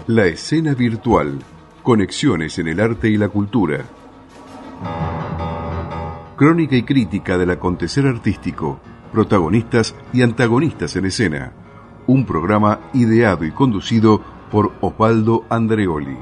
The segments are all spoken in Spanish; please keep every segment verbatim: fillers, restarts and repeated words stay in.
La escena virtual. Conexiones en el arte y la cultura. Crónica y crítica del acontecer artístico. Protagonistas y antagonistas en escena. Un programa ideado y conducido por Osvaldo Andreoli.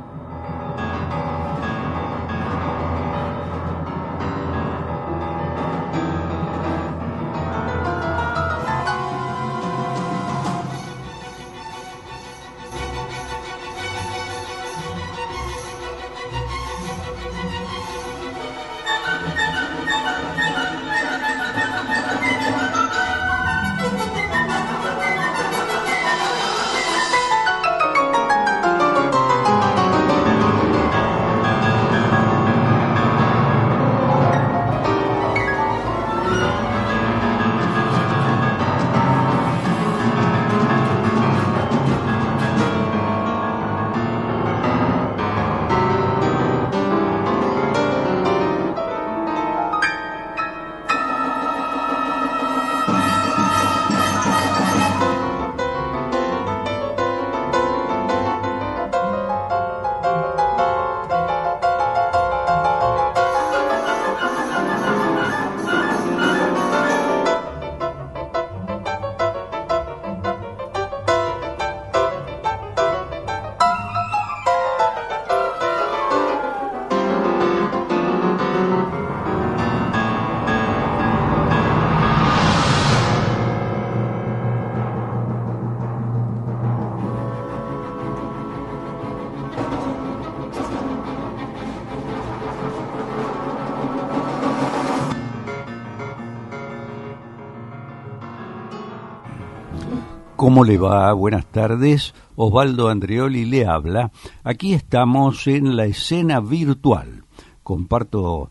¿Cómo le va? Buenas tardes. Osvaldo Andreoli le habla. Aquí estamos en la escena virtual. Comparto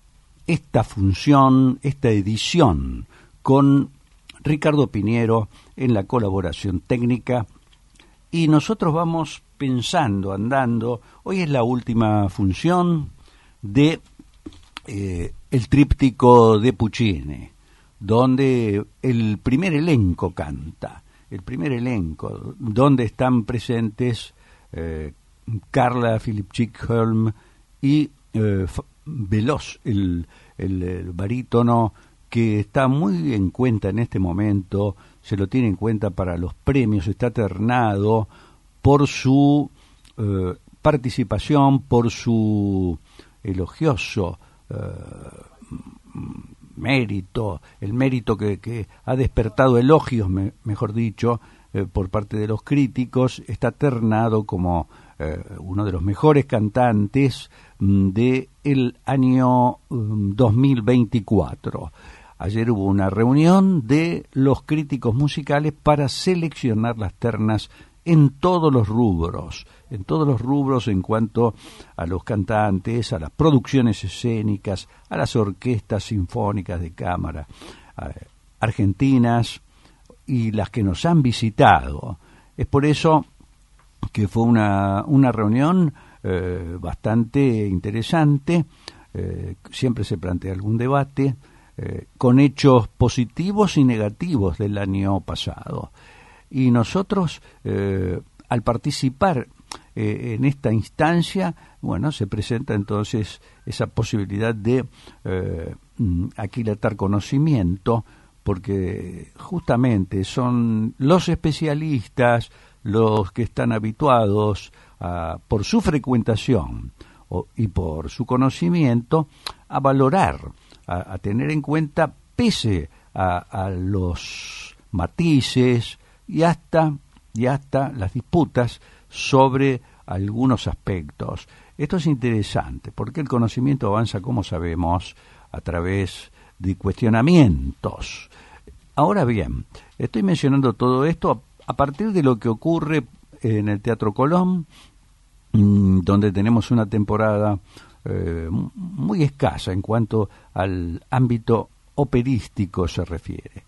esta función, esta edición con Ricardo Piñero en la colaboración técnica. Y nosotros vamos pensando, andando. Hoy es la última función de eh, el tríptico de Puccini, donde el primer elenco canta. El primer elenco, donde están presentes eh, Carla Philipp-Chickholm y eh, Veloz, el, el, el barítono, que está muy en cuenta en este momento, se lo tiene en cuenta para los premios, está ternado por su eh, participación, por su elogioso eh, mérito, el mérito que, que ha despertado elogios, me, mejor dicho, eh, por parte de los críticos, está ternado como eh, uno de los mejores cantantes del de año um, dos mil veinticuatro. Ayer hubo una reunión de los críticos musicales para seleccionar las ternas en todos los rubros, en todos los rubros en cuanto a los cantantes, a las producciones escénicas, a las orquestas sinfónicas de cámara, eh, argentinas y las que nos han visitado. Es por eso que fue una, una reunión eh, bastante interesante, eh, siempre se plantea algún debate, eh, con hechos positivos y negativos del año pasado. Y nosotros, eh, al participar eh, en esta instancia, bueno, se presenta entonces esa posibilidad de eh, aquilatar conocimiento, porque justamente son los especialistas, los que están habituados a, por su frecuentación o, y por su conocimiento, a valorar, a, a tener en cuenta, pese a, a los matices, y hasta, y hasta las disputas sobre algunos aspectos. Esto es interesante, porque el conocimiento avanza, como sabemos, a través de cuestionamientos. Ahora bien, estoy mencionando todo esto a, a partir de lo que ocurre en el Teatro Colón, mmm, donde tenemos una temporada eh, muy escasa en cuanto al ámbito operístico se refiere.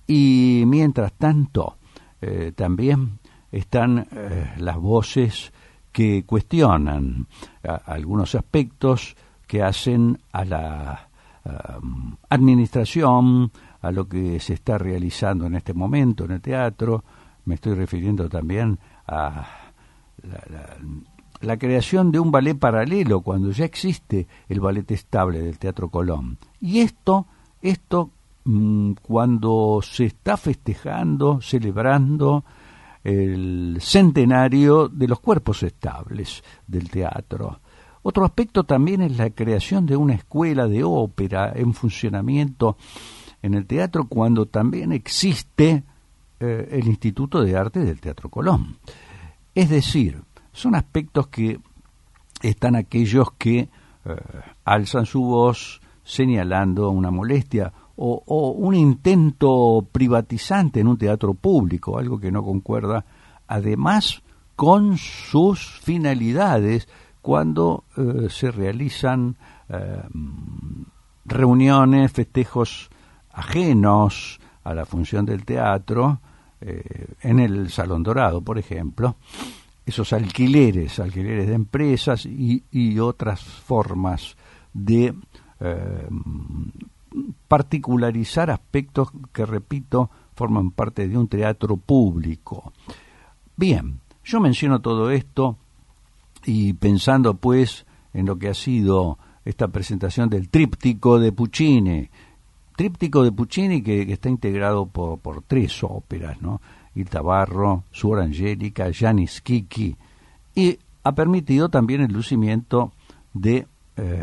Y mientras tanto, Eh, también están eh, las voces que cuestionan a, a algunos aspectos que hacen a la uh, administración, a lo que se está realizando en este momento en el teatro. Me estoy refiriendo también a la, la, la creación de un ballet paralelo cuando ya existe el ballet estable del Teatro Colón. Y esto, esto mmm, cuando se está festejando, celebrando el centenario de los cuerpos estables del teatro. Otro aspecto también es la creación de una escuela de ópera en funcionamiento en el teatro cuando también existe eh, el Instituto de Arte del Teatro Colón. Es decir, son aspectos que están aquellos que eh, alzan su voz señalando una molestia o, o un intento privatizante en un teatro público, algo que no concuerda además con sus finalidades cuando eh, se realizan eh, reuniones, festejos ajenos a la función del teatro, eh, en el Salón Dorado, por ejemplo, esos alquileres, alquileres de empresas y, y otras formas de eh, particularizar aspectos que, repito, forman parte de un teatro público. Bien, yo menciono todo esto y pensando pues en lo que ha sido esta presentación del tríptico de Puccini, tríptico de Puccini que, que está integrado por, por tres óperas, ¿no? Il Tabarro, Suor Angelica, Gianni Schicchi, y ha permitido también el lucimiento de eh,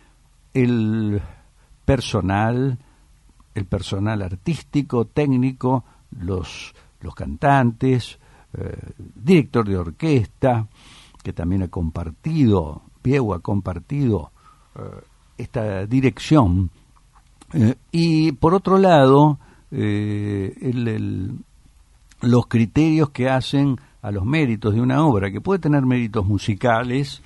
el personal, el personal artístico, técnico, los, los cantantes, eh, director de orquesta, que también ha compartido, Pieu ha compartido eh, esta dirección. Eh, y por otro lado, eh, el, el, los criterios que hacen a los méritos de una obra, que puede tener méritos musicales,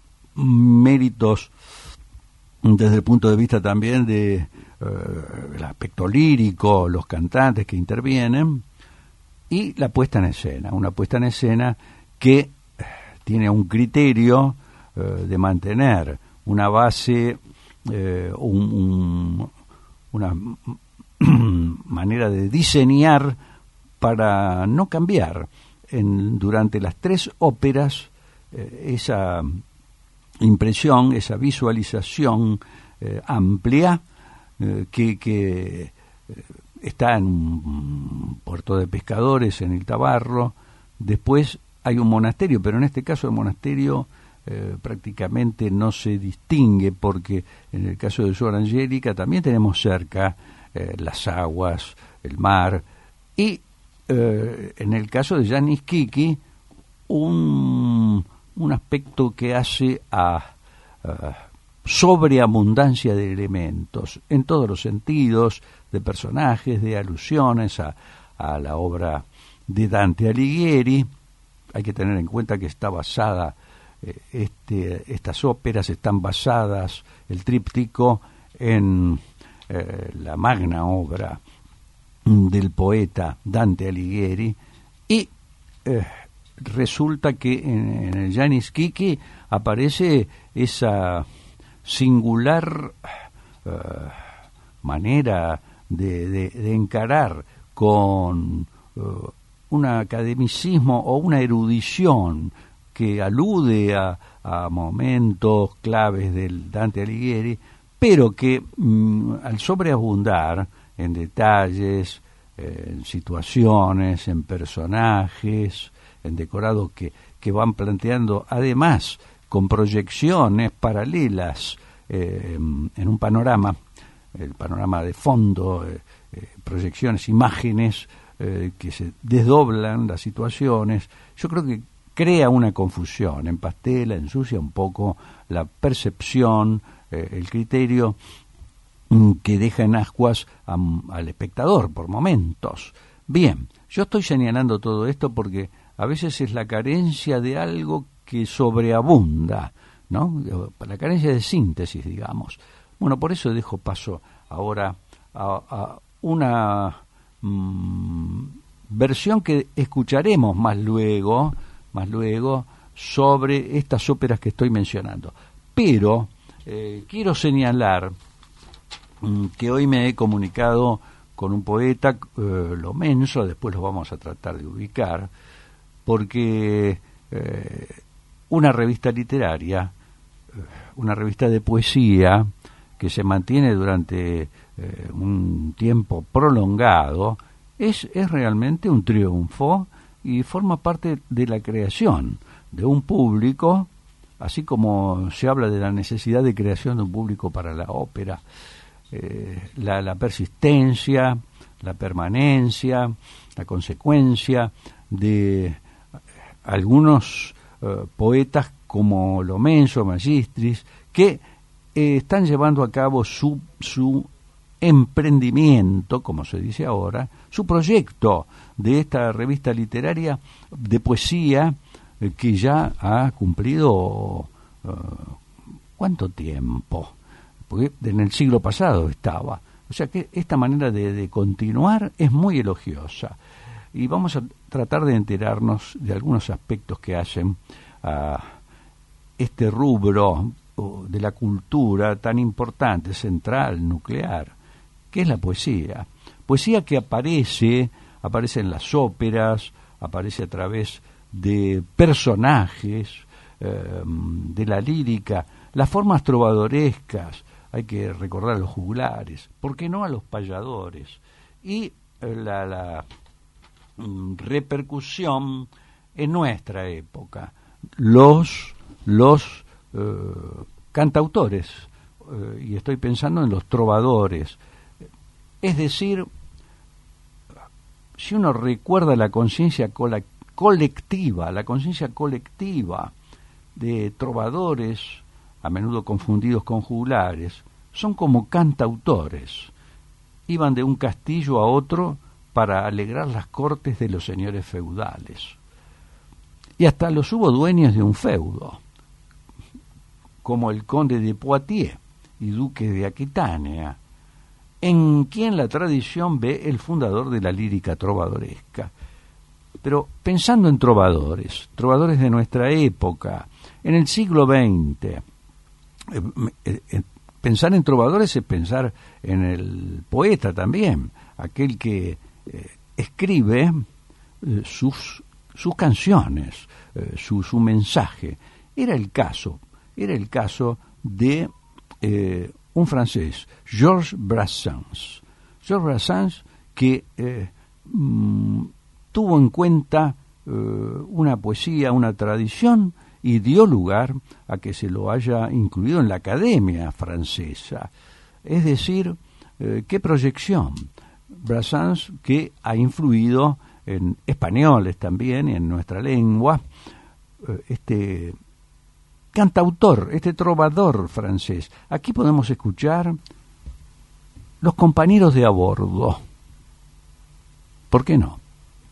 méritos desde el punto de vista también de eh, el aspecto lírico, los cantantes que intervienen, y la puesta en escena, una puesta en escena que tiene un criterio eh, de mantener una base, eh, un, un, una manera de diseñar para no cambiar en, durante las tres óperas eh, esa impresión, esa visualización eh, amplia eh, que, que eh, está en un puerto de pescadores en el Tabarro. Después hay un monasterio, pero en este caso el monasterio eh, prácticamente no se distingue porque en el caso de Suor Angelica también tenemos cerca eh, las aguas, el mar, y eh, en el caso de Gianni Schicchi un, un aspecto que hace a, a sobreabundancia de elementos en todos los sentidos, de personajes, de alusiones a, a la obra de Dante Alighieri. Hay que tener en cuenta que está basada, eh, este, estas óperas están basadas, el tríptico, en eh, la magna obra del poeta Dante Alighieri, y eh, resulta que en, en el Gianni Schicchi aparece esa singular uh, manera de, de, de encarar con uh, un academicismo o una erudición que alude a, a momentos claves del Dante Alighieri, pero que mm, al sobreabundar en detalles, eh, en situaciones, en personajes, en decorados que, que van planteando, además, con proyecciones paralelas eh, en un panorama, el panorama de fondo, eh, eh, proyecciones, imágenes eh, que se desdoblan las situaciones. Yo creo que crea una confusión, empastela, ensucia un poco la percepción, eh, el criterio que deja en ascuas a, al espectador por momentos. Bien, yo estoy señalando todo esto porque a veces es la carencia de algo que sobreabunda, ¿no? La carencia de síntesis, digamos. Bueno, por eso dejo paso ahora a, a una mmm, versión que escucharemos más luego, más luego sobre estas óperas que estoy mencionando. Pero eh, quiero señalar mmm, que hoy me he comunicado con un poeta, eh, Lo Menso, después lo vamos a tratar de ubicar, porque eh, una revista literaria, una revista de poesía que se mantiene durante eh, un tiempo prolongado, es, es realmente un triunfo y forma parte de la creación de un público, así como se habla de la necesidad de creación de un público para la ópera, eh, la, la persistencia, la permanencia, la consecuencia de algunos eh, poetas como Lomenzo, Magistris, que eh, están llevando a cabo su, su emprendimiento, como se dice ahora, su proyecto de esta revista literaria de poesía eh, que ya ha cumplido eh, ¿cuánto tiempo? Porque en el siglo pasado estaba. O sea que esta manera de, de continuar es muy elogiosa. Y vamos a tratar de enterarnos de algunos aspectos que hacen a este rubro de la cultura tan importante, central, nuclear, que es la poesía. Poesía que aparece, aparece en las óperas, aparece a través de personajes, eh, de la lírica, las formas trovadorescas. Hay que recordar a los juglares, ¿por qué no a los payadores? Y la, la mm, repercusión en nuestra época, los, los eh, cantautores, eh, y estoy pensando en los trovadores. Es decir, si uno recuerda la conciencia cola, colectiva, la conciencia colectiva de trovadores, a menudo confundidos con juglares, son como cantautores. Iban de un castillo a otro para alegrar las cortes de los señores feudales. Y hasta los hubo dueños de un feudo, como el conde de Poitiers y duque de Aquitania, en quien la tradición ve el fundador de la lírica trovadoresca. Pero pensando en trovadores, trovadores de nuestra época, en el siglo veinte, Eh, eh, pensar en trovadores es pensar en el poeta también, aquel que eh, escribe eh, sus, sus canciones, eh, su, su mensaje. Era el caso, era el caso de eh, un francés, Georges Brassens. Georges Brassens que eh, mm, tuvo en cuenta eh, una poesía, una tradición, y dio lugar a que se lo haya incluido en la Academia Francesa. Es decir, eh, qué proyección. Brassens, que ha influido en españoles también, en nuestra lengua, eh, este cantautor, este trovador francés. Aquí podemos escuchar Los compañeros de a bordo. ¿Por qué no?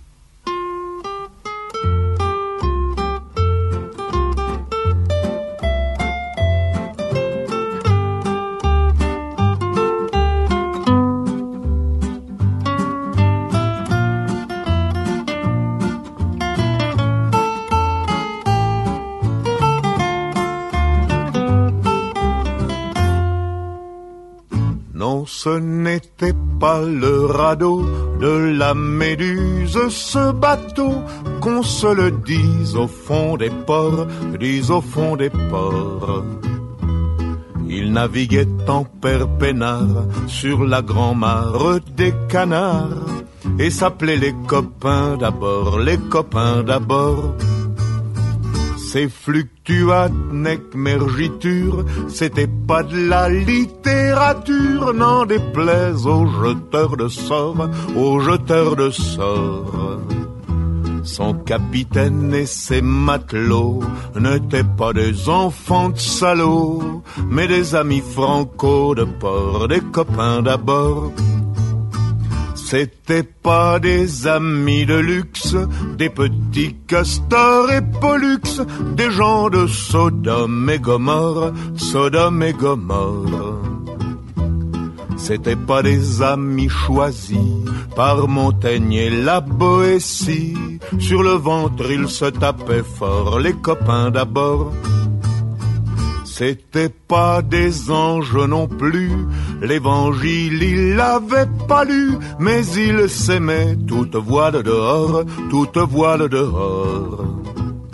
Ce n'était pas le radeau de la Méduse, ce bateau, qu'on se le dise au fond des ports, dise au fond des ports. Il naviguait en père peinard sur la grand-mare des canards et s'appelait les copains d'abord, les copains d'abord. Ces fluctuates nec mergiture, c'était pas de la littérature, n'en déplaise aux jeteurs de sorts, aux jeteurs de sorts. Son capitaine et ses matelots n'étaient pas des enfants de salauds, mais des amis franco de port, des copains d'abord. C'étaient pas des amis de luxe, des petits castors et pollux, des gens de Sodome et Gomorre, Sodome et Gomorre. C'étaient pas des amis choisis par Montaigne et la Boétie, sur le ventre ils se tapaient fort, les copains d'abord. C'étaient pas des anges non plus, l'évangile il l'avait pas lu, mais il s'aimait toute voile dehors, toute voile dehors.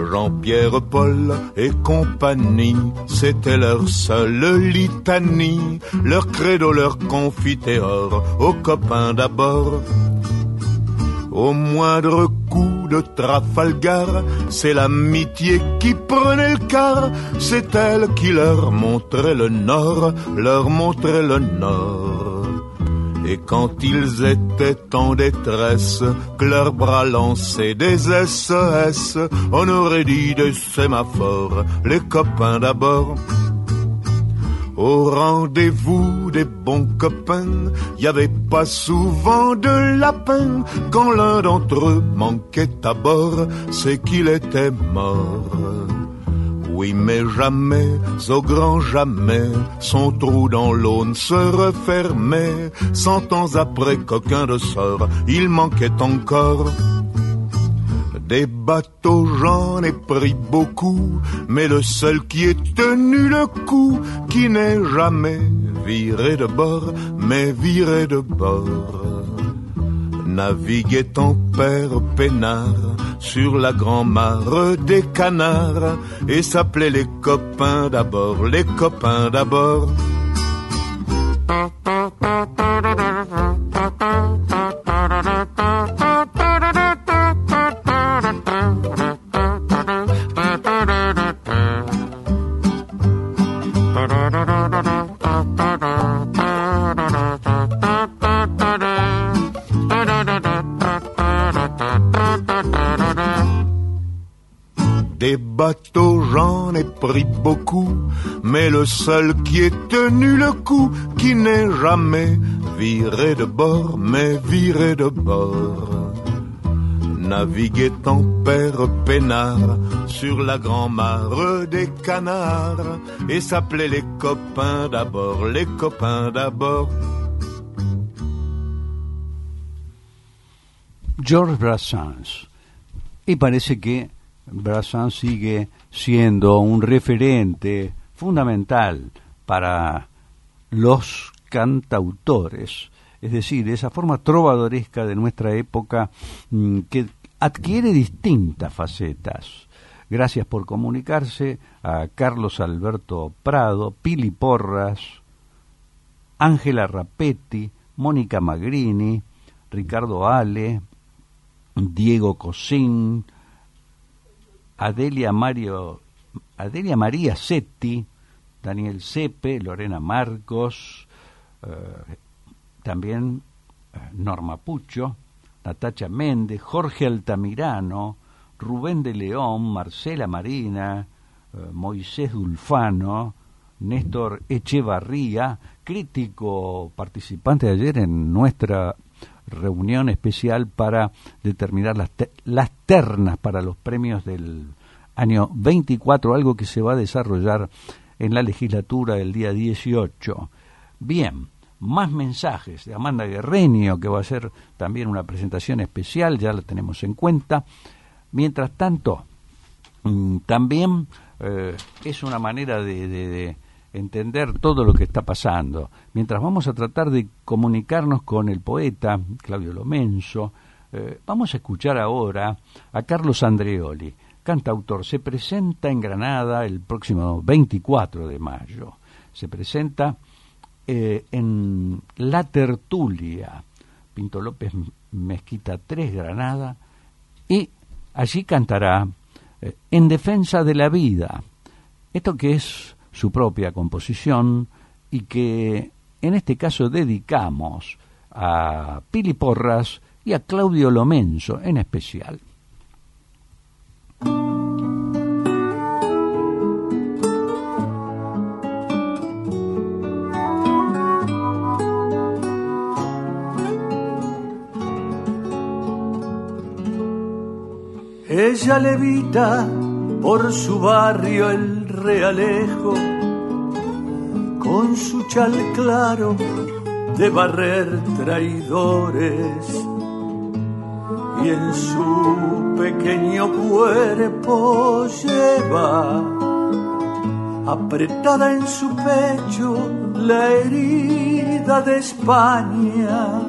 Jean-Pierre, Paul et compagnie, c'était leur seule litanie, leur credo, leur confiteor, aux copains d'abord. Au moindre coup de Trafalgar, c'est l'amitié qui prenait le quart, c'est elle qui leur montrait le nord, leur montrait le nord. Et quand ils étaient en détresse, que leurs bras lançaient des S O S, on aurait dit des sémaphores, les copains d'abord. Au rendez-vous des bons copains, y avait pas souvent de lapin. Quand l'un d'entre eux manquait à bord, c'est qu'il était mort. Oui, mais jamais, au grand jamais, son trou dans l'Aune se refermait. Cent ans après qu'aucun de sort, il manquait encore. Des bateaux, j'en ai pris beaucoup, mais le seul qui ait tenu le coup, qui n'est jamais viré de bord, mais viré de bord. Naviguait en père peinard sur la grand-mare des canards, et s'appelait les copains d'abord, les copains d'abord. Des bateaux, j'en ai pris beaucoup, mais le seul qui ait tenu le coup, qui n'est jamais viré de bord, mais viré de bord. Naviguait en père peinard sur la grand-mare des canards, et s'appelait les copains d'abord, les copains d'abord. Georges Brassens. Y parece que Brassens sigue siendo un referente fundamental para los cantautores, es decir, esa forma trovadoresca de nuestra época mmm, que adquiere distintas facetas. Gracias por comunicarse a Carlos Alberto Prado, Pili Porras, Ángela Rapetti, Mónica Magrini, Ricardo Ale, Diego Cosín, Adelia Mario, Adelia María Setti, Daniel Sepe, Lorena Marcos, eh, también eh, Norma Pucho, Natacha Méndez, Jorge Altamirano, Rubén de León, Marcela Marina, eh, Moisés Dulfano, Néstor Echevarría, crítico participante de ayer en nuestra reunión especial para determinar las, te- las ternas para los premios del año veinticuatro, algo que se va a desarrollar en la legislatura del día dieciocho. Bien, más mensajes de Amanda Guerreño, que va a hacer también una presentación especial, ya la tenemos en cuenta. Mientras tanto, mmm, también eh, es una manera de, de, de entender todo lo que está pasando. Mientras vamos a tratar de comunicarnos con el poeta Claudio Lomenzo, eh, vamos a escuchar ahora a Carlos Andreoli, cantautor. Se presenta en Granada el próximo veinticuatro de mayo. Se presenta eh, en La Tertulia, Pinto López Mezquita tres, Granada, y allí cantará eh, En Defensa de la Vida, esto que es su propia composición y que en este caso dedicamos a Pili Porras y a Claudio Lomenzo en especial. Ella levita por su barrio el Realejo, con su chal claro de barrer traidores, y en su pequeño cuerpo lleva apretada en su pecho la herida de España,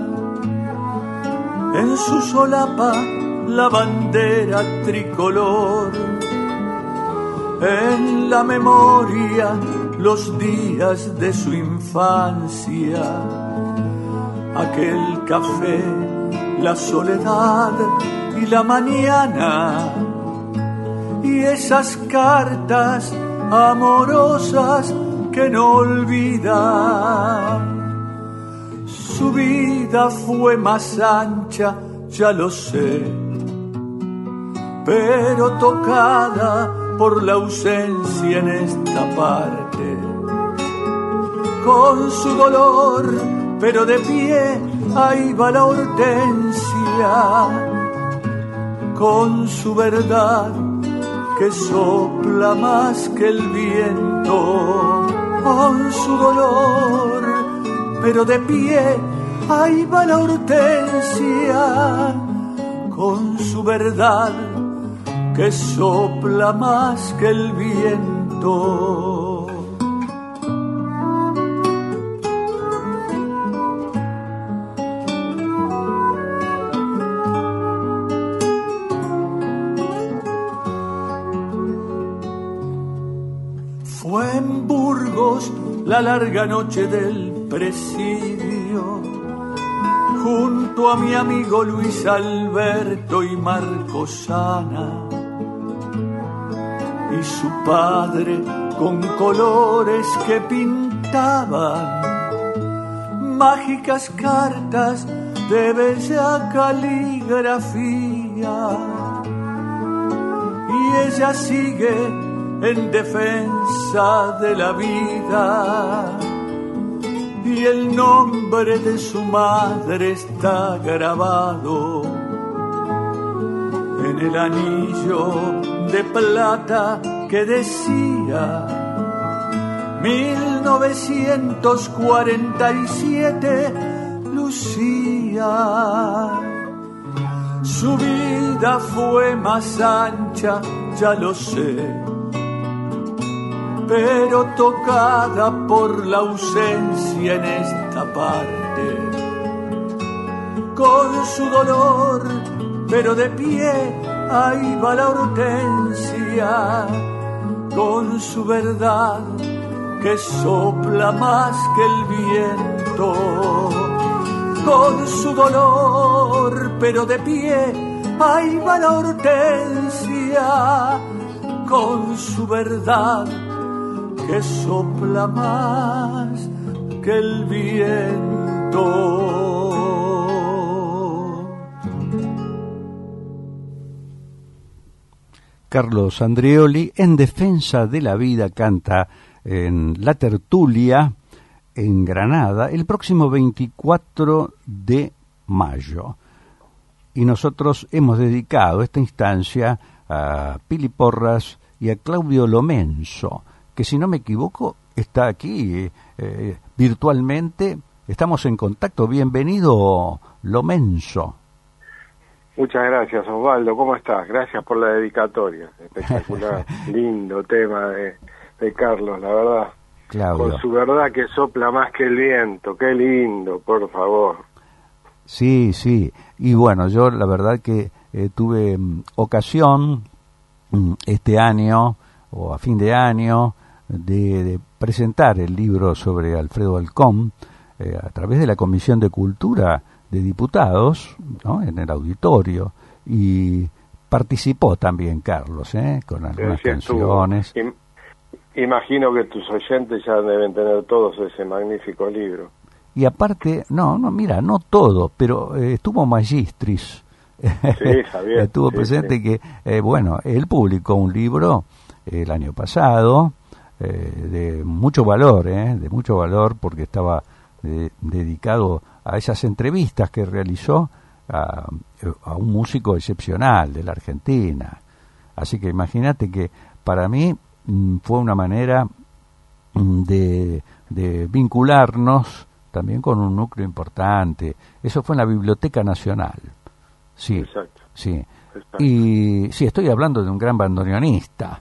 en su solapa la bandera tricolor, en la memoria los días de su infancia, aquel café, la soledad y la mañana, y esas cartas amorosas que no olvida. Su vida fue más ancha, ya lo sé, pero tocada por la ausencia en esta parte. Con su dolor, pero de pie, ahí va la hortensia, con su verdad que sopla más que el viento. Con su dolor, pero de pie, ahí va la hortensia, con su verdad que sopla más que el viento. Fue en Burgos la larga noche del presidio, junto a mi amigo Luis Alberto y Marcosana, y su padre con colores que pintaban mágicas cartas de bella caligrafía, y ella sigue en defensa de la vida, y el nombre de su madre está grabado en el anillo de plata que decía mil novecientos cuarenta y siete Lucía. Su vida fue más ancha, ya lo sé, pero tocada por la ausencia en esta parte. Con su dolor, pero de pie, ahí va la hortensia, con su verdad que sopla más que el viento. Con su dolor, pero de pie, ahí va la hortensia, con su verdad que sopla más que el viento. Carlos Andreoli, en defensa de la vida, canta en La Tertulia en Granada el próximo veinticuatro de mayo. Y nosotros hemos dedicado esta instancia a Pili Porras y a Claudio Lomenzo, que si no me equivoco está aquí eh, virtualmente. Estamos en contacto. Bienvenido, Lomenzo. Muchas gracias, Osvaldo. ¿Cómo estás? Gracias por la dedicatoria. Espectacular, lindo tema de, de Carlos, la verdad. Claudio. Con su verdad que sopla más que el viento. Qué lindo, por favor. Sí, sí. Y bueno, yo la verdad que eh, tuve um, ocasión um, este año o a fin de año de, de presentar el libro sobre Alfredo Alcón eh, a través de la Comisión de Cultura de Diputados, ¿no?, en el auditorio, y participó también Carlos, ¿eh?, con algunas sí, canciones. Im- imagino que tus oyentes ya deben tener todos ese magnífico libro. Y aparte, no, no, mira, no todo, pero eh, estuvo Magistris. Sí, Javier. Estuvo sí, presente sí. que, eh, bueno, él publicó un libro el año pasado eh, de mucho valor, eh, de mucho valor, porque estaba de, dedicado a esas entrevistas que realizó a, a un músico excepcional de la Argentina. Así que imagínate que para mí mm, fue una manera mm, de, de vincularnos también con un núcleo importante. Eso fue en la Biblioteca Nacional. Sí, exacto. Sí. Exacto. Y sí, estoy hablando de un gran bandoneonista,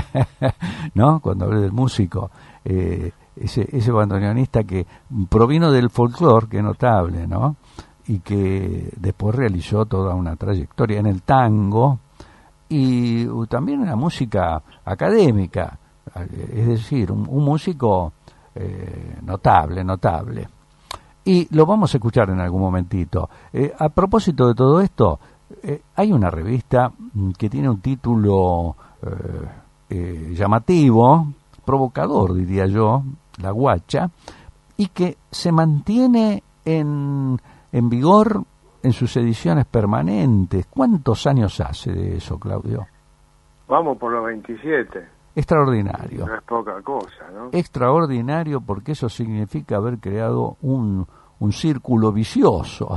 ¿no? Cuando hablé del músico, eh, ese ese bandoneonista que provino del folclore, que es notable, ¿no? Y que después realizó toda una trayectoria en el tango y uh, también la música académica, es decir, un, un músico eh, notable, notable. Y lo vamos a escuchar en algún momentito. Eh, a propósito de todo esto, eh, hay una revista que tiene un título eh, eh, llamativo, provocador, diría yo, La Guacha, y que se mantiene en, en vigor en sus ediciones permanentes. ¿Cuántos años hace de eso, Claudio? Vamos por los veintisiete. Extraordinario. No es poca cosa, ¿no? Extraordinario, porque eso significa haber creado un, un círculo vicioso.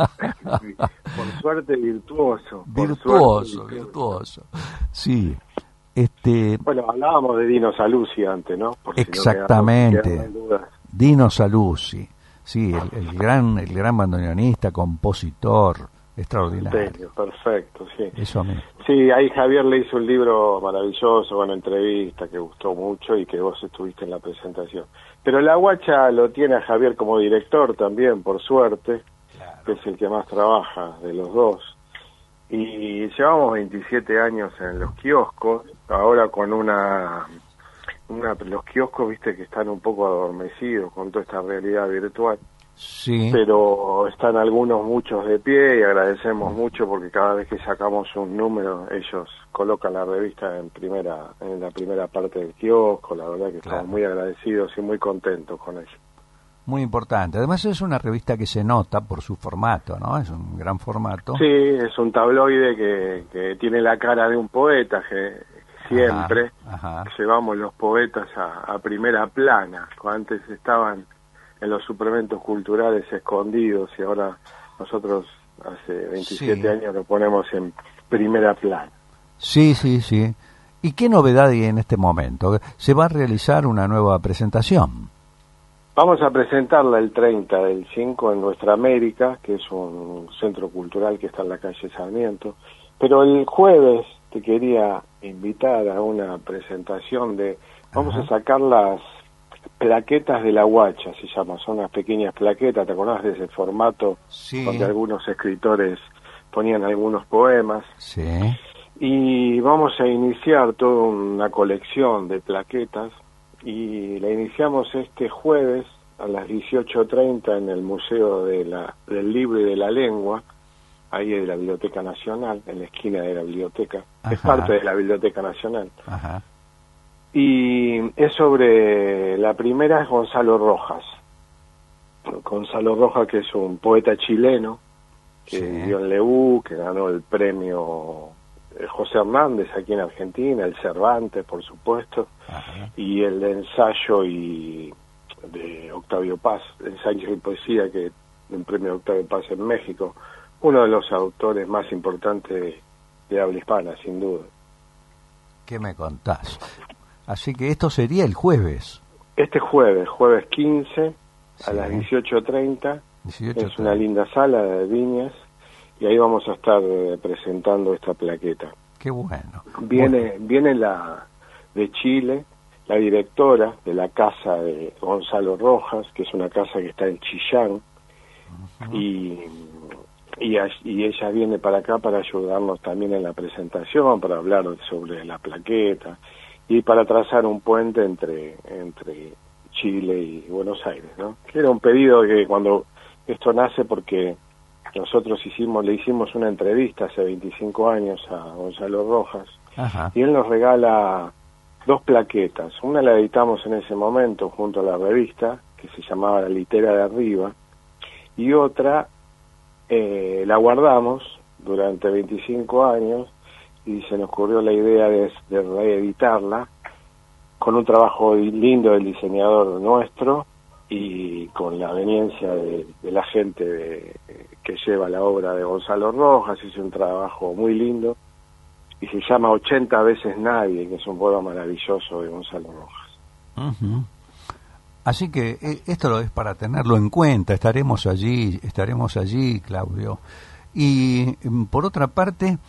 Por suerte virtuoso. Virtuoso, suerte, virtuoso. Sí. Este, bueno, hablábamos de Dino Saluzzi antes, ¿no? Por exactamente. Si no quedaron dudas. Dino Saluzzi. Sí, el, el gran el gran bandoneonista, compositor, extraordinario. Sí, perfecto, sí. Eso a mí. Sí, ahí Javier le hizo un libro maravilloso, bueno, entrevista, que gustó mucho y que vos estuviste en la presentación. Pero La Guacha lo tiene a Javier como director también, por suerte, claro, que es el que más trabaja de los dos. Y llevamos veintisiete años en los kioscos, ahora con una... Una, los kioscos, viste, que están un poco adormecidos con toda esta realidad virtual. Sí. Pero están algunos, muchos de pie, y agradecemos mucho porque cada vez que sacamos un número, ellos colocan la revista en primera en la primera parte del kiosco. La verdad que claro, estamos muy agradecidos y muy contentos con ello. Muy importante. Además es una revista que se nota por su formato, ¿no? Es un gran formato. Sí, es un tabloide que, que tiene la cara de un poeta, que siempre ajá, ajá. llevamos los poetas a, a primera plana. Antes estaban en los suplementos culturales escondidos y ahora nosotros hace veintisiete sí. años lo ponemos en primera plana. Sí, sí, sí. ¿Y qué novedad hay en este momento? ¿Se va a realizar una nueva presentación? Vamos a presentarla el treinta del cinco en Nuestra América, que es un centro cultural que está en la calle Sarmiento. Pero el jueves te quería invitar a una presentación de... Vamos Ajá. a sacar las plaquetas de La Guacha, se llama, son unas pequeñas plaquetas, ¿te acordás de ese formato? Sí. Donde algunos escritores ponían algunos poemas. Sí. Y vamos a iniciar toda una colección de plaquetas, y la iniciamos este jueves a las dieciocho treinta en el Museo de la, del Libro y de la Lengua, ahí de la Biblioteca Nacional, en la esquina de la biblioteca. Ajá. Es parte de la Biblioteca Nacional. Ajá. Y es sobre, la primera es Gonzalo Rojas. Gonzalo Rojas, que es un poeta chileno, que sí. vivió en Leú, que ganó el premio José Hernández aquí en Argentina, el Cervantes, por supuesto, Ajá. y el de ensayo y de Octavio Paz, ensayo y poesía, que un premio Octavio Paz en México. Uno de los autores más importantes de, de habla hispana, sin duda. ¿Qué me contás? Así que esto sería el jueves. Este jueves, jueves quince, sí. a las dieciocho treinta, es una linda sala de Viñas, y ahí vamos a estar eh, presentando esta plaqueta. Qué bueno. Viene, bueno. viene la de Chile, la directora de la casa de Gonzalo Rojas, que es una casa que está en Chillán, uh-huh. y... Y, y ella viene para acá para ayudarnos también en la presentación, para hablar sobre la plaqueta y para trazar un puente entre entre Chile y Buenos Aires, ¿no? Que era un pedido que cuando esto nace porque nosotros hicimos le hicimos una entrevista hace veinticinco años a Gonzalo Rojas. Ajá. Y él nos regala dos plaquetas. Una la editamos en ese momento junto a la revista, que se llamaba La Litera de Arriba, y otra Eh, la guardamos durante veinticinco años y se nos ocurrió la idea de, de reeditarla con un trabajo lindo del diseñador nuestro y con la veniencia de, de la gente de, que lleva la obra de Gonzalo Rojas. Hizo un trabajo muy lindo y se llama ochenta veces Nadie, que es un poema maravilloso de Gonzalo Rojas. Uh-huh. Así que eh, esto es para tenerlo en cuenta. Estaremos allí, estaremos allí, Claudio. Y por otra parte,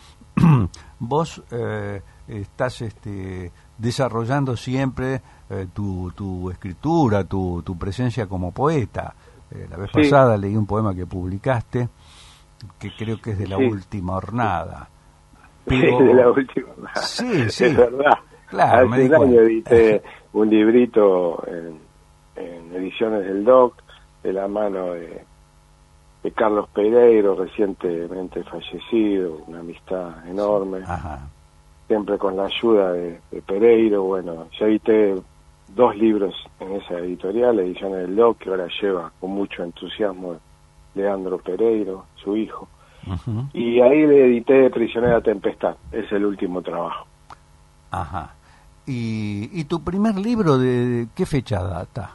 vos eh, estás este, desarrollando siempre eh, tu, tu escritura, tu, tu presencia como poeta. Eh, la vez sí. pasada leí un poema que publicaste, que creo que es de la sí. última jornada. Pero... Sí, de la última. Sí, sí. Es verdad. Claro, hace un año edité un librito en, en Ediciones del Doc, de la mano de, de Carlos Pereiro, recientemente fallecido, una amistad enorme. Ajá. Siempre con la ayuda de, de Pereiro. Bueno, ya edité dos libros en esa editorial, Ediciones del Doc, que ahora lleva con mucho entusiasmo Leandro Pereiro, su hijo. Uh-huh. Y ahí le edité Prisionera Tempestad, es el último trabajo. Ajá. ¿Y, y tu primer libro de qué fecha data?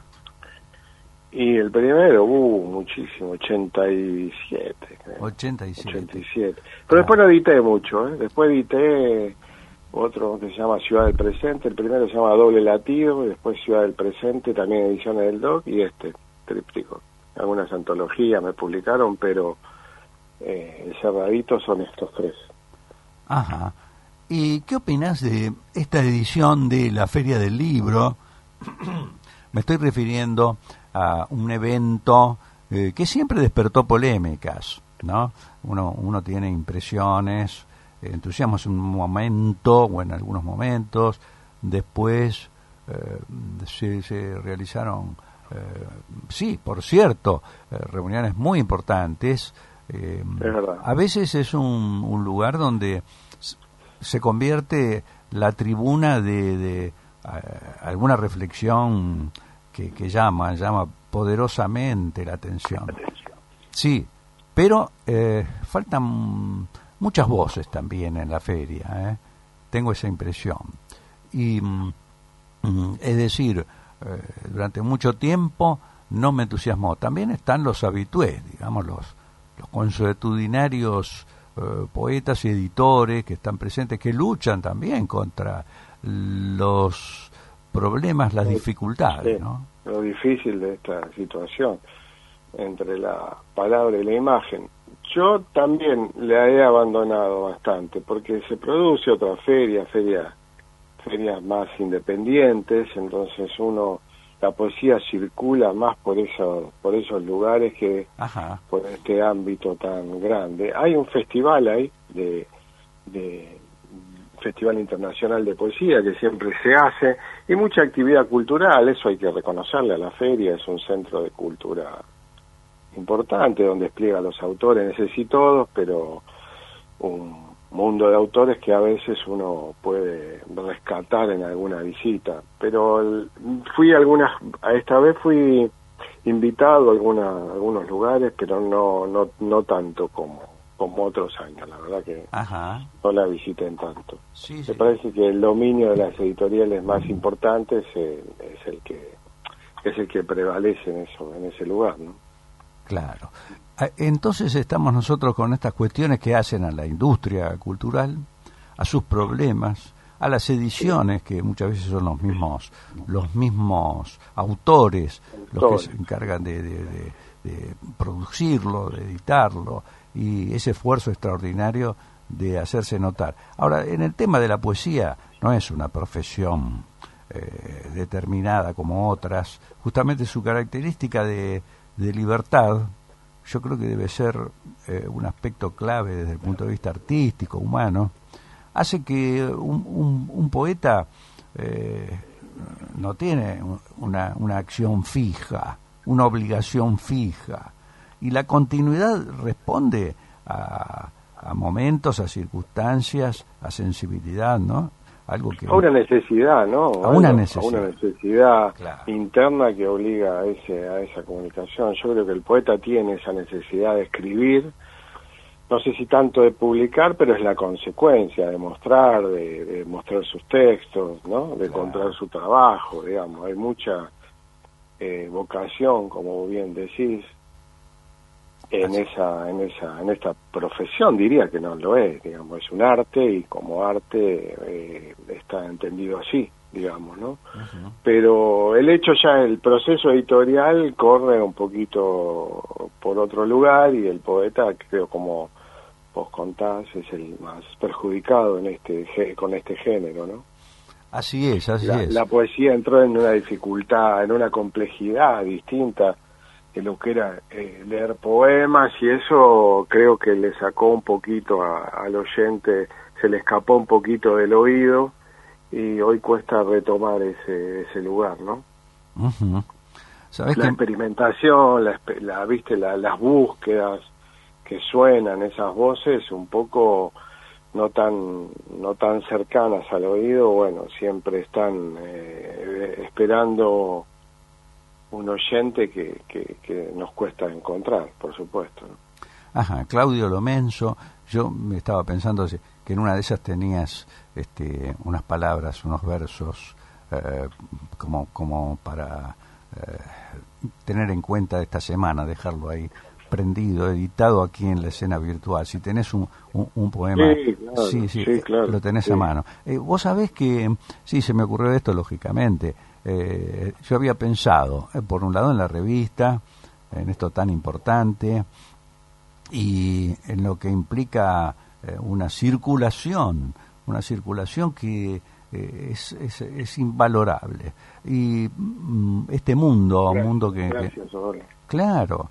Y el primero, uh, muchísimo, ochenta y siete, creo. ochenta y siete. ochenta y siete. Pero ah. después no edité mucho, ¿eh? Después edité otro que se llama Ciudad del Presente, el primero se llama Doble Latido, y después Ciudad del Presente, también Ediciones del Doc, y este, tríptico. Algunas antologías me publicaron, pero eh, el cerradito son estos tres. Ajá. ¿Y qué opinas de esta edición de la Feria del Libro? Me estoy refiriendo a un evento eh, que siempre despertó polémicas, ¿no? Uno, uno tiene impresiones, entusiasmo en un momento o en algunos momentos, después eh, se, se realizaron, eh, sí, por cierto, eh, reuniones muy importantes. Eh, es verdad. A veces es un, un lugar donde se convierte la tribuna de, de uh, alguna reflexión que, que llama, llama poderosamente la atención. Sí, pero eh, faltan muchas voces también en la feria, ¿eh? Tengo esa impresión. Y mm, es decir, eh, durante mucho tiempo no me entusiasmó. También están los habitués, digamos, los, los consuetudinarios Uh, poetas y editores que están presentes, que luchan también contra los problemas, las dificultades, sí, ¿no? Lo difícil de esta situación entre la palabra y la imagen. Yo también la he abandonado bastante, porque se produce otra feria, feria ferias más independientes, entonces uno, la poesía circula más por esos, por esos lugares que Ajá. por este ámbito tan grande. Hay un festival ahí, de, de Festival Internacional de Poesía, que siempre se hace, y mucha actividad cultural, eso hay que reconocerle a la feria, es un centro de cultura importante, donde despliega a los autores, no sé si todos, pero un mundo de autores que a veces uno puede rescatar en alguna visita. Pero el, fui algunas, a esta vez fui invitado a alguna, algunos lugares, pero no no no tanto como como otros años, la verdad que Ajá. no la visité en tanto. Sí, Me sí. parece que el dominio de las editoriales más importantes es, es el que es el que prevalece en eso, en ese lugar, ¿no? Claro. Entonces estamos nosotros con estas cuestiones que hacen a la industria cultural, a sus problemas, a las ediciones, que muchas veces son los mismos los mismos autores los que se encargan de, de, de, de producirlo, de editarlo, y ese esfuerzo extraordinario de hacerse notar. Ahora, en el tema de la poesía, no es una profesión eh, determinada como otras, justamente su característica de, de libertad, yo creo que debe ser eh, un aspecto clave desde el punto de vista artístico, humano, hace que un, un, un poeta eh, no tiene una, una acción fija, una obligación fija, y la continuidad responde a, a momentos, a circunstancias, a sensibilidad, ¿no? Algo que... A una necesidad, ¿no? A una necesidad. A una necesidad claro. interna que obliga a ese a esa comunicación. Yo creo que el poeta tiene esa necesidad de escribir, no sé si tanto de publicar, pero es la consecuencia de mostrar, de, de mostrar sus textos, ¿no? De claro. contar su trabajo, digamos. Hay mucha eh, vocación, como bien decís, en Así. esa en esa en esta profesión. Diría que no lo es, digamos, es un arte, y como arte eh, está entendido así, digamos, ¿no? Uh-huh. Pero el hecho ya, el proceso editorial corre un poquito por otro lugar, y el poeta, creo, como vos contás, es el más perjudicado en este con este género, ¿no? Así es, así la, es. La poesía entró en una dificultad, en una complejidad distinta de lo que era eh, leer poemas, y eso creo que le sacó un poquito a, al oyente se le escapó un poquito del oído y hoy cuesta retomar ese ese lugar, ¿no? Uh-huh. ¿Sabés la que... experimentación, la, la viste, la, las búsquedas que suenan esas voces un poco no tan no tan cercanas al oído, bueno, siempre están eh, esperando un oyente que, que, que nos cuesta encontrar, por supuesto, ¿no? Ajá, Claudio Lomenzo, yo me estaba pensando que en una de esas tenías este, unas palabras, unos versos eh, como como para eh, tener en cuenta esta semana, dejarlo ahí prendido, editado aquí en la escena virtual. Si tenés un, un, un poema, sí, claro, sí, sí, sí, claro, lo tenés sí. a mano. Eh, vos sabés que, sí, se me ocurrió esto, lógicamente. Eh, yo había pensado, eh, por un lado en la revista, en esto tan importante, y en lo que implica eh, una circulación, una circulación que eh, es, es, es invalorable. Y mm, este mundo, Gracias, un mundo que... gracias, que claro,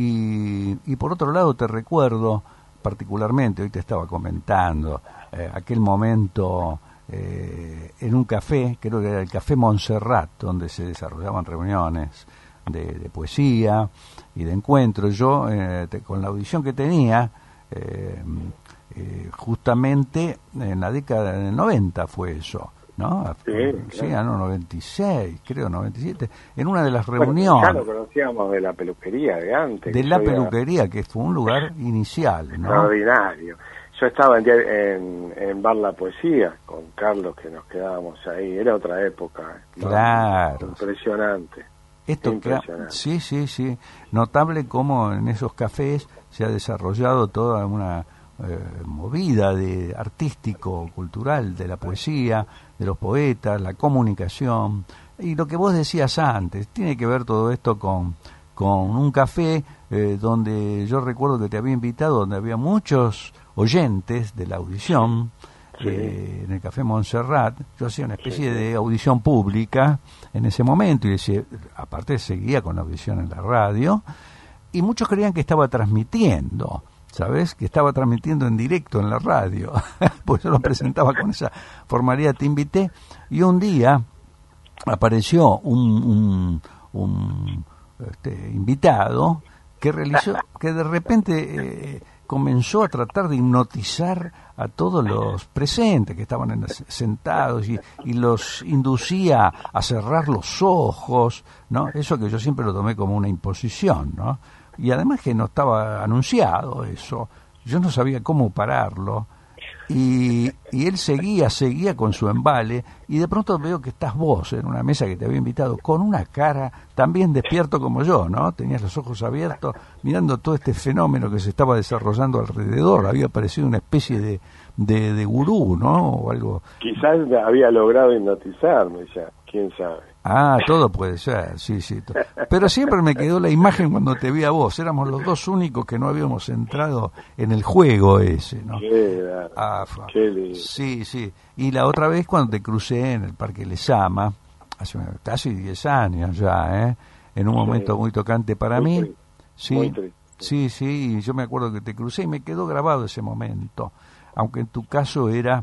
y, y por otro lado te recuerdo particularmente, hoy te estaba comentando, eh, aquel momento eh, en un café, creo que era el Café Montserrat, donde se desarrollaban reuniones de, de poesía y de encuentro. Yo, eh, te, con la audición que tenía, eh, eh, justamente en la década del noventa fue eso, ¿no? Sí, sí, claro. no, noventa y seis, creo, noventa y siete, en una de las reuniones... Bueno, ya lo conocíamos de la peluquería de antes. De la peluquería, que fue un lugar inicial, ¿no? Extraordinario. Yo estaba en, en, en Bar La Poesía con Carlos, que nos quedábamos ahí, era otra época, ¿no? Claro. Impresionante. Esto Impresionante. Que, sí, sí, sí. Notable cómo en esos cafés se ha desarrollado toda una eh, movida de artístico, cultural, de la poesía, de los poetas, la comunicación. Y lo que vos decías antes, tiene que ver todo esto con, con un café eh, donde yo recuerdo que te había invitado, donde había muchos oyentes de la audición. Sí. Eh, en el Café Montserrat, yo hacía una especie sí. de audición pública en ese momento, y decía, aparte seguía con la audición en la radio, y muchos creían que estaba transmitiendo, ¿sabes? Que estaba transmitiendo en directo en la radio, pues yo lo presentaba con esa formalidad. Te invité, y un día apareció un, un, un este, invitado que realizó, que de repente... Eh, comenzó a tratar de hipnotizar a todos los presentes que estaban en, sentados y, y los inducía a cerrar los ojos, ¿no? Eso que yo siempre lo tomé como una imposición, ¿no? Y además que no estaba anunciado eso, yo no sabía cómo pararlo, y, y él seguía, seguía con su embale, y de pronto veo que estás vos en una mesa que te había invitado, con una cara también despierto como yo, ¿no? Tenías los ojos abiertos, mirando todo este fenómeno que se estaba desarrollando alrededor. Había parecido una especie de, de, de gurú, ¿no? O algo. Quizás había logrado hipnotizarme ya, quién sabe. Ah, todo puede ser, sí, sí. Pero siempre me quedó la imagen cuando te vi a vos. Éramos los dos únicos que no habíamos entrado en el juego ese, ¿no? Qué, ah, qué lindo. Sí, sí. Y la otra vez cuando te crucé en el Parque Lezama, hace casi diez años ya, ¿eh? En un sí. momento muy tocante para muy mí. Triste. Sí, muy triste. sí, sí. Y yo me acuerdo que te crucé y me quedó grabado ese momento. Aunque en tu caso era...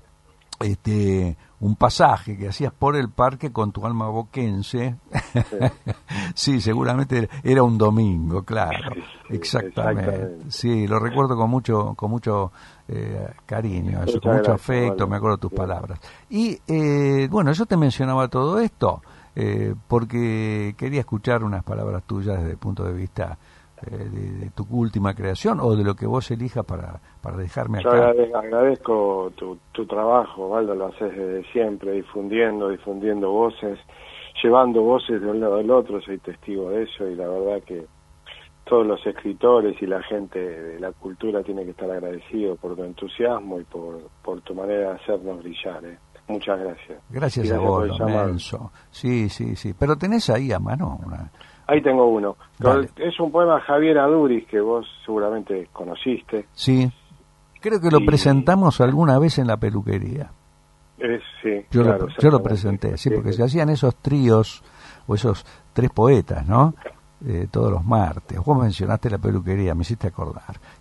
este un pasaje que hacías por el parque con tu alma boquense. Sí, sí, seguramente era un domingo, claro. Sí, exactamente. exactamente. Sí, lo recuerdo con mucho con mucho eh, cariño, eso, con mucho gracias, afecto, vale. Me acuerdo de tus sí. palabras. Y eh, bueno, yo te mencionaba todo esto eh, porque quería escuchar unas palabras tuyas desde el punto de vista eh, de, de tu última creación o de lo que vos elijas para, para dejarme acá. Yo agradezco, agradezco tu, tu trabajo, Valdo, lo haces desde siempre, difundiendo, difundiendo voces, llevando voces de un lado al otro, soy testigo de eso, y la verdad que todos los escritores y la gente de la cultura tienen que estar agradecidos por tu entusiasmo y por, por tu manera de hacernos brillar, ¿eh? Muchas gracias. Gracias, gracias a vos, Lomenzo. Sí, sí, sí. Pero tenés ahí a mano una... Ahí tengo uno. Dale. Es un poema de Javier Aduriz que vos seguramente conociste. Sí. Creo que lo y... presentamos alguna vez en la peluquería. Es, sí, yo, claro, lo, yo lo presenté, sí, porque sí. se hacían esos tríos o esos tres poetas, ¿no? Eh, todos los martes. Vos mencionaste la peluquería, me hiciste acordar. Y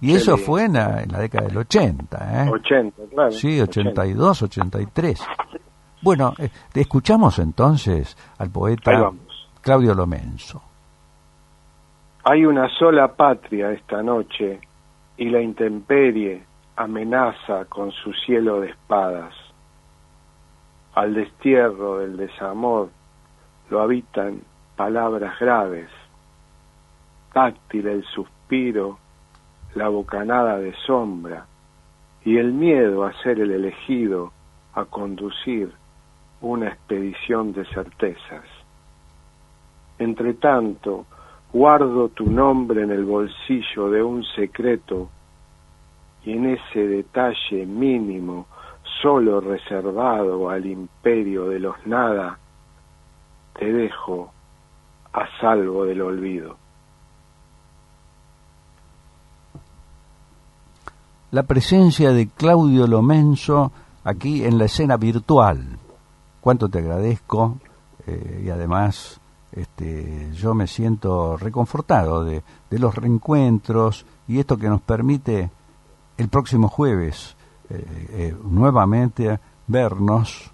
Y Qué eso lindo. fue en la, en la década del ochenta, ¿eh? ochenta, claro. Sí, ochenta y dos, ochenta y tres. Bueno, eh, escuchamos entonces al Ahí poeta vamos. Claudio Lomenzo. Hay una sola patria esta noche y la intemperie amenaza con su cielo de espadas. Al destierro del desamor lo habitan palabras graves, táctil el suspiro, la bocanada de sombra y el miedo a ser el elegido a conducir una expedición de certezas. Entre tanto, guardo tu nombre en el bolsillo de un secreto y en ese detalle mínimo, solo reservado al imperio de los nada, te dejo a salvo del olvido. La presencia de Claudio Lomenzo aquí en la escena virtual. Cuánto te agradezco, eh, y además este, yo me siento reconfortado de, de los reencuentros y esto que nos permite el próximo jueves eh, eh, nuevamente vernos,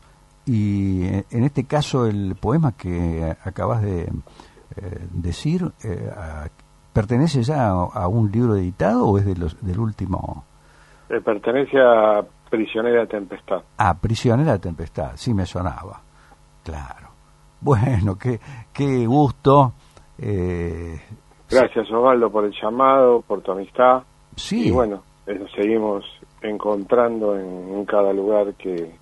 y eh, en este caso el poema que acabas de eh, decir eh, a, ¿pertenece ya a, a un libro editado o es de los, del último? Eh, pertenece a Prisionera de Tempestad. Ah, Prisionera de Tempestad, sí me sonaba, claro. Bueno, qué, qué gusto. Eh, Gracias, Osvaldo, por el llamado, por tu amistad. Sí. Y bueno, eh, seguimos encontrando en, en cada lugar que,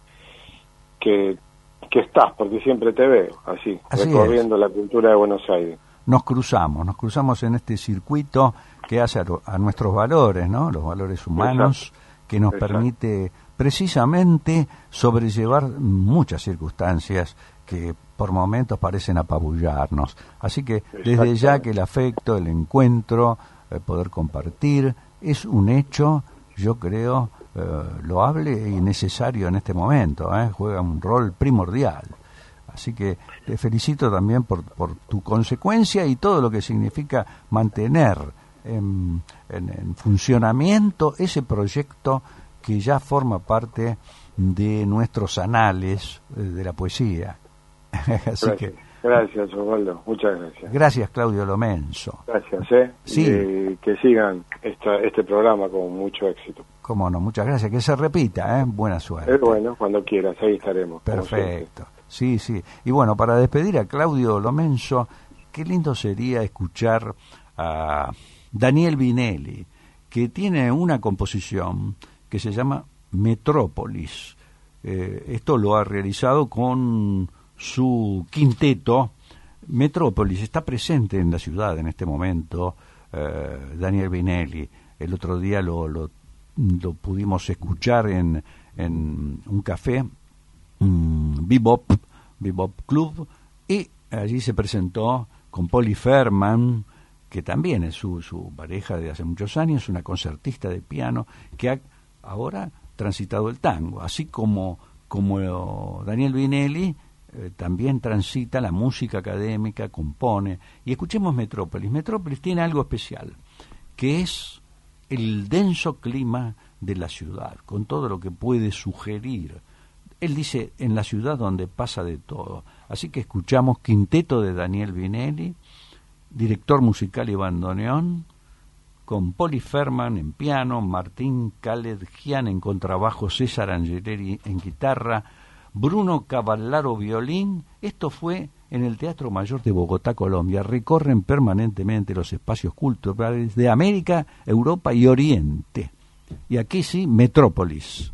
que que estás, porque siempre te veo, así, así recorriendo es. La cultura de Buenos Aires. Nos cruzamos, nos cruzamos en este circuito que hace a, a nuestros valores, ¿no? Los valores humanos. Exacto. Que nos Exacto. permite precisamente sobrellevar muchas circunstancias que por momentos parecen apabullarnos. Así que desde ya que el afecto, el encuentro, el poder compartir, es un hecho, yo creo, eh, loable y necesario en este momento, ¿eh? Juega un rol primordial. Así que te felicito también por, por tu consecuencia y todo lo que significa mantener En, en, en funcionamiento ese proyecto que ya forma parte de nuestros anales de la poesía. Así gracias, que, gracias, Osvaldo, muchas gracias. Gracias, Claudio Lomenzo. Gracias, ¿eh? Sí. Y que sigan esta, este programa con mucho éxito. Cómo no, muchas gracias. Que se repita, ¿eh? Buena suerte. Es bueno, cuando quieras, ahí estaremos. Perfecto. Sí, sí. Y bueno, para despedir a Claudio Lomenzo, qué lindo sería escuchar a Daniel Vinelli, que tiene una composición que se llama Metrópolis. Eh, esto lo ha realizado con su quinteto. Metrópolis está presente en la ciudad en este momento, eh, Daniel Vinelli. El otro día lo, lo, lo pudimos escuchar en, en un café, um, Bebop, Bebop Club, y allí se presentó con Polly Ferman, que también es su, su pareja de hace muchos años, una concertista de piano que ha ahora transitado el tango, así como, como Daniel Vinelli eh, también transita la música académica, compone. Y escuchemos Metrópolis. Metrópolis tiene algo especial, que es el denso clima de la ciudad, con todo lo que puede sugerir. Él dice, en la ciudad donde pasa de todo. Así que escuchamos Quinteto de Daniel Vinelli, director musical y bandoneón, con Polly Ferman en piano, Martín Khaled-Gian en contrabajo, César Angeleri en guitarra, Bruno Cavallaro violín. Esto fue en el Teatro Mayor de Bogotá, Colombia. Recorren permanentemente los espacios culturales de América, Europa y Oriente. Y aquí sí, Metrópolis.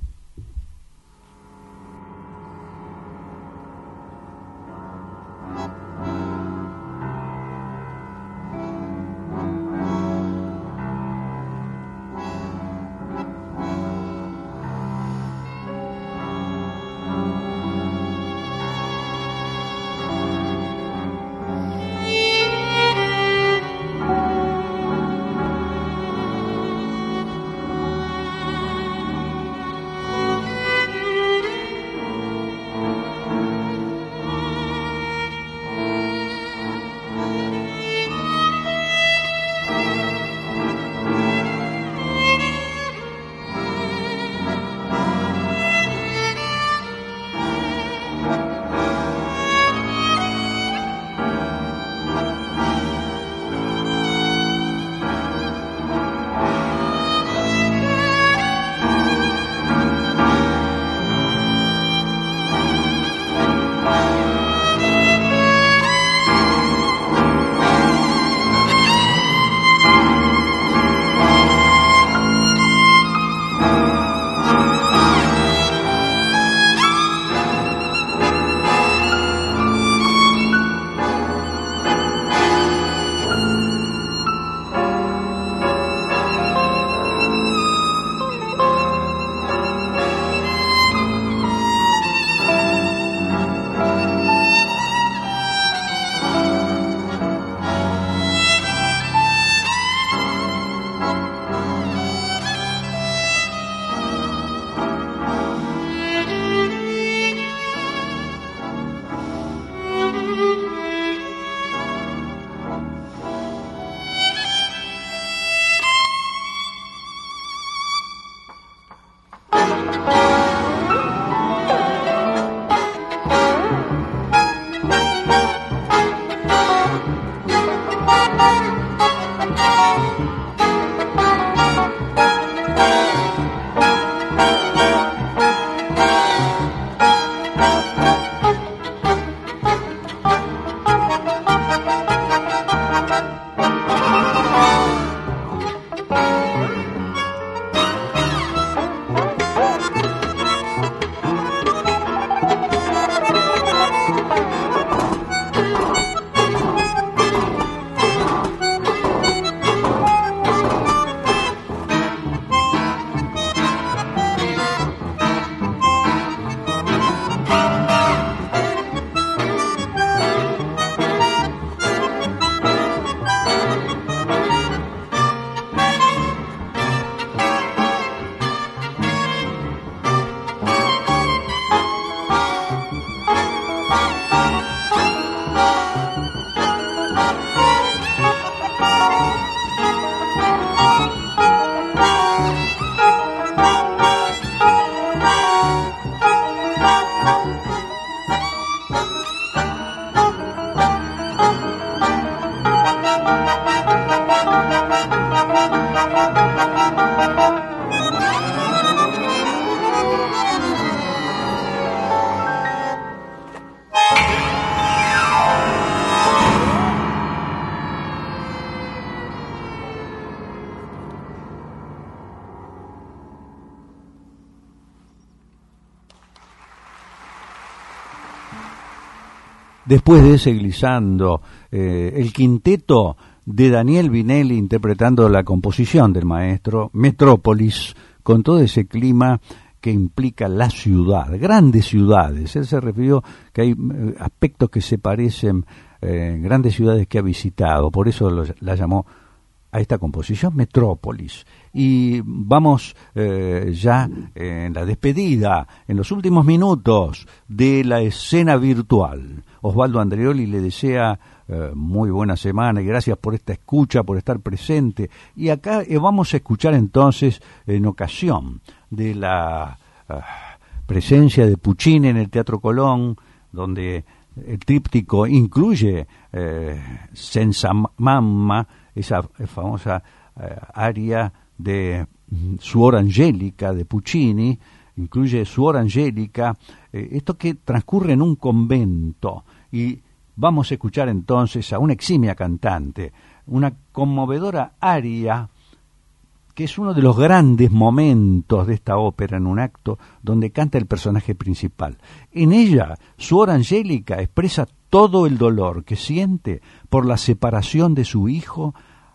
Después de ese glissando, eh, el quinteto de Daniel Vinelli interpretando la composición del maestro, Metrópolis, con todo ese clima que implica la ciudad, grandes ciudades. Él se refirió que hay eh, aspectos que se parecen eh, en grandes ciudades que ha visitado, por eso lo, la llamó a esta composición Metrópolis. Y vamos eh, ya en la despedida, en los últimos minutos de la escena virtual. Osvaldo Andreoli le desea eh, muy buena semana y gracias por esta escucha, por estar presente. Y acá eh, vamos a escuchar entonces, en ocasión de la uh, presencia de Puccini en el Teatro Colón, donde el tríptico incluye eh, Senza Mamma, esa famosa eh, aria de mm, Suor Angelica de Puccini, incluye Suor Angelica, eh, esto que transcurre en un convento, y vamos a escuchar entonces a una eximia cantante, una conmovedora aria que es uno de los grandes momentos de esta ópera en un acto donde canta el personaje principal. En ella, Suor Angelica expresa todo el dolor que siente por la separación de su hijo,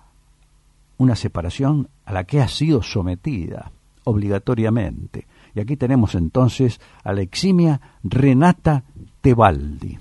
una separación a la que ha sido sometida obligatoriamente. Y aquí tenemos entonces a la eximia Renata Tebaldi.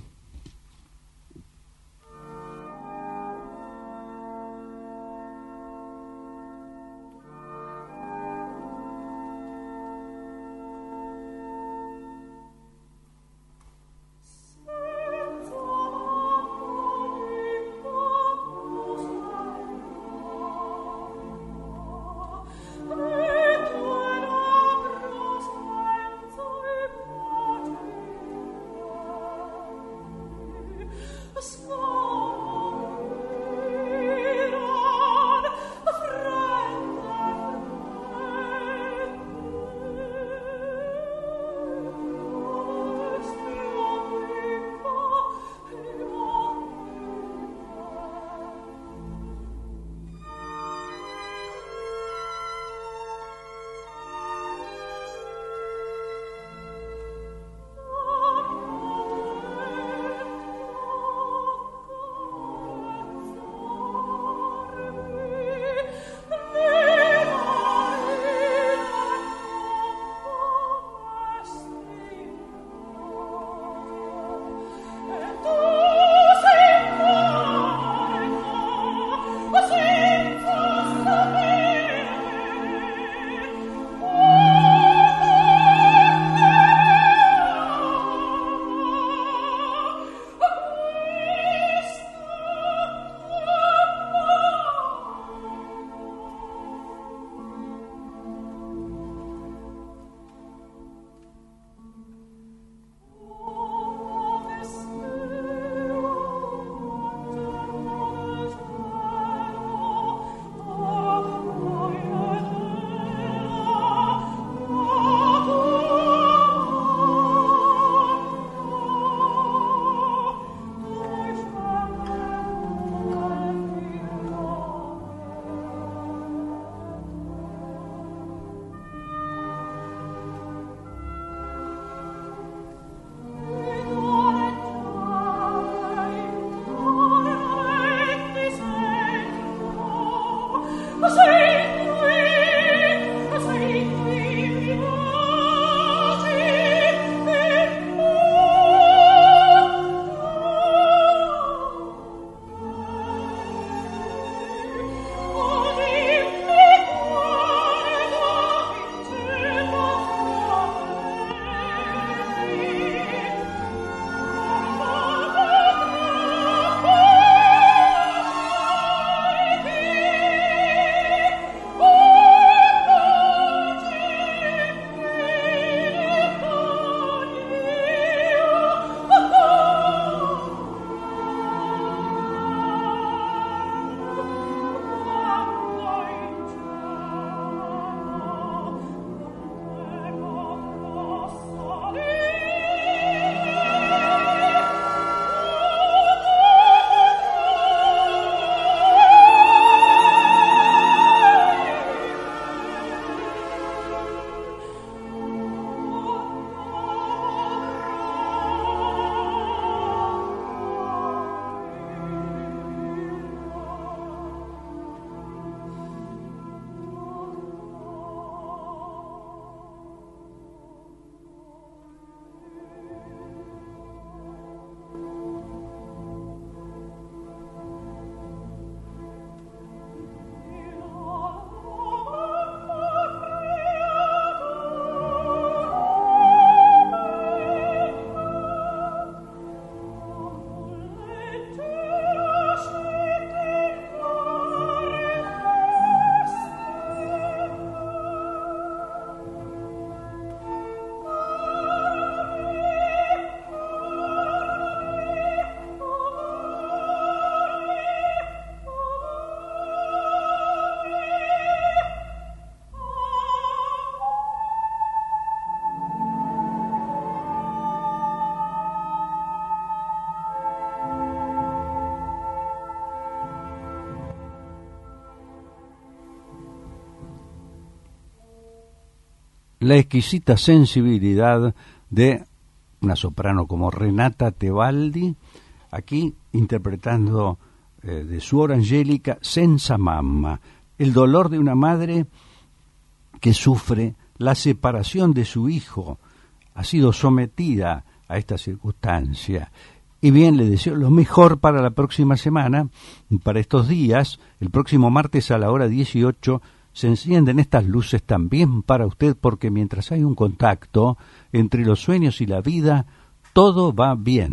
la exquisita sensibilidad de una soprano como Renata Tebaldi, aquí interpretando eh, de Suor Angelica Senza Mamma, el dolor de una madre que sufre la separación de su hijo, ha sido sometida a esta circunstancia. Y bien, le deseo lo mejor para la próxima semana, para estos días. El próximo martes a la hora dieciocho se encienden estas luces también para usted, porque mientras hay un contacto entre los sueños y la vida, todo va bien.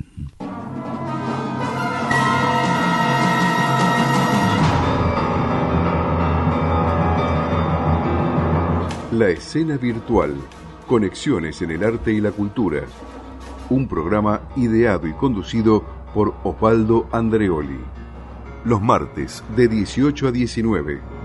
La escena virtual, conexiones en el arte y la cultura. Un programa ideado y conducido por Osvaldo Andreoli. Los martes de dieciocho a diecinueve.